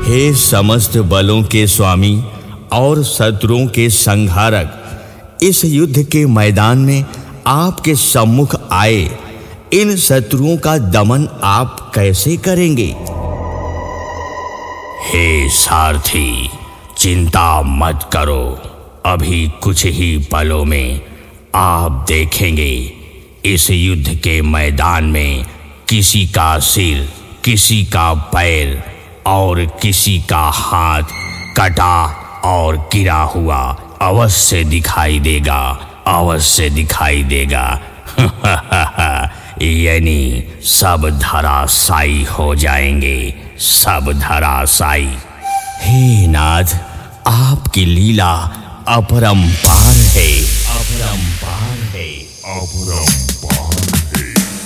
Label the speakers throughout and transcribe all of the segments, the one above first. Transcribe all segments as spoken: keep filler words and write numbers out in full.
Speaker 1: हे समस्त बलों के स्वामी और शत्रुओं के संहारक, इस युद्ध के मैदान में आपके सम्मुख आए इन शत्रुओं का दमन आप कैसे करेंगे?
Speaker 2: हे सारथी, चिंता मत करो। अभी कुछ ही पलों में आप देखेंगे इस युद्ध के मैदान में किसी का सिर, किसी का पैर और किसी का हाथ कटा और गिरा हुआ अवश्य दिखाई देगा, अवश्य दिखाई देगा। यानी सब धराशायी हो जाएंगे, सब धराशायी।
Speaker 1: हे नाथ, आपकी लीला अपरंपार है, अपरंपार है, अपरंपार है।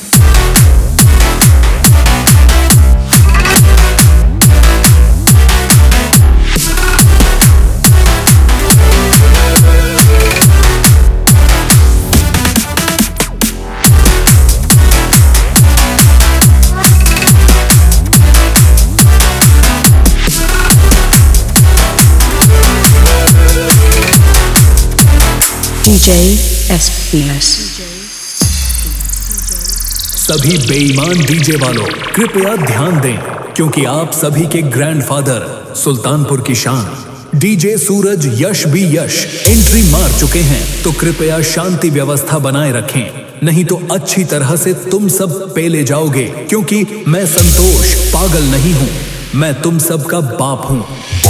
Speaker 3: DJ S P S.
Speaker 4: सभी बेईमान डीजे वालों कृपया ध्यान दें, क्योंकि आप सभी के ग्रैंडफादर सुल्तानपुर की शान डीजे सूरज यश भी यश एंट्री मार चुके हैं। तो कृपया शांति व्यवस्था बनाए रखें, नहीं तो अच्छी तरह से तुम सब पेले जाओगे। क्योंकि मैं संतोष पागल नहीं हूं, मैं तुम सब का बाप हूं।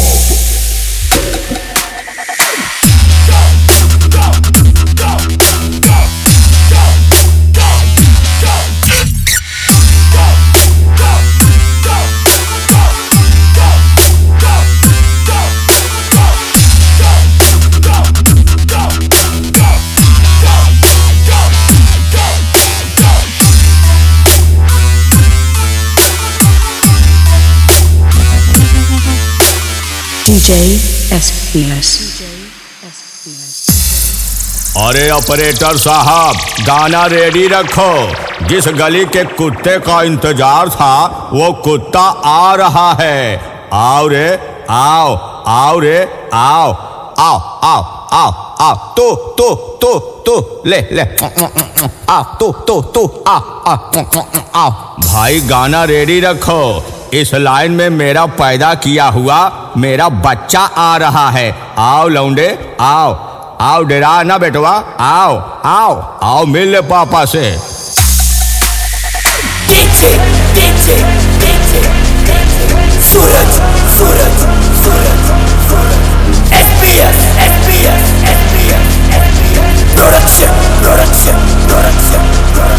Speaker 3: DJ S P S.
Speaker 1: अरे ऑपरेटर साहब, गाना रेडी रखो। जिस गली के कुत्ते का इंतजार था वो कुत्ता आ रहा है। आओ रे आओ, आओ रे आओ, आओ आओ आओ आओ, तो तो तो तो ले ले आओ, तो तो तो आ आ आओ। भाई गाना रेडी रखो। इस लाइन में मेरा पैदा किया हुआ मेरा बच्चा आ रहा है। आओ लौंडे आओ, आओ डरा ना बेटवा, आओ आओ आओ मिल ले पापा से।
Speaker 5: DJ DJ DJ Suraj Suraj Suraj SPS SPS SPS production production production.